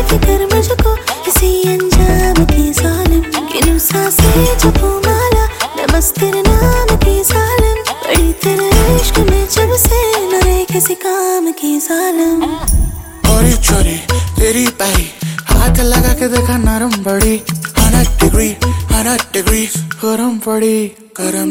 बेफिक्र मुझको किसी अंजाम की जालिम, गिनूं सांसें जपूं माला मैं बस तेरे नाम की जालिम, पड़ी तेरे इश्क में जब से न रहे किसी काम की जालिम। और छोरी तेरी पैरी हाथ लगा के देखा नरम बड़ी 100 डिग्री गरम पड़ी गरम